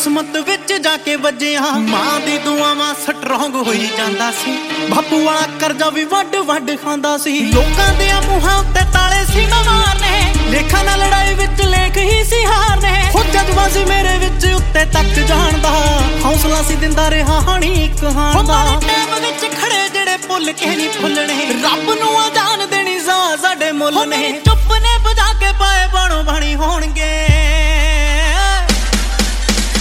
ਕਿਸਮਤ ਵਿੱਚ ਜਾ ਕੇ ਵੱਜਿਆ ਮਾਂ ਦੀ ਦੁਆਵਾਂ ਸਟਰੋਂਗ ਹੋਈ ਜਾਂਦਾ ਸੀ ਬਾਪੂ ਵਾਲਾ ਕਰਜ਼ਾ ਵੀ ਵੱਡ ਵੱਡ ਖਾਂਦਾ ਸੀ ਲੋਕਾਂ ਦੇ ਮੂੰਹਾਂ ਉੱਤੇ ਤਾਲੇ ਸੀ ਮਾਰਨੇ ਲੇਖਾਂ ਨਾਲ ਲੜਾਈ ਵਿੱਚ ਲੇਖ ਹੀ ਸੀ ਹਾਰਨੇ ਹੋ ਜਜ਼ਬਾ ਸੀ ਮੇਰੇ ਵਿੱਚ ਉੱਤੇ ਤੱਕ ਜਾਣ ਦਾ ਹੌਸਲਾ ਸੀ ਦਿੰਦਾ ਰਿਹਾ ਹਾਣੀ ਕਹਾਣ ਦਾ ਟਾਈਮ ਵਿੱਚ ਖੜੇ ਜਿਹੜੇ ਭੁੱਲ ਕੇ ਨਹੀਂ ਭੁੱਲਣੇ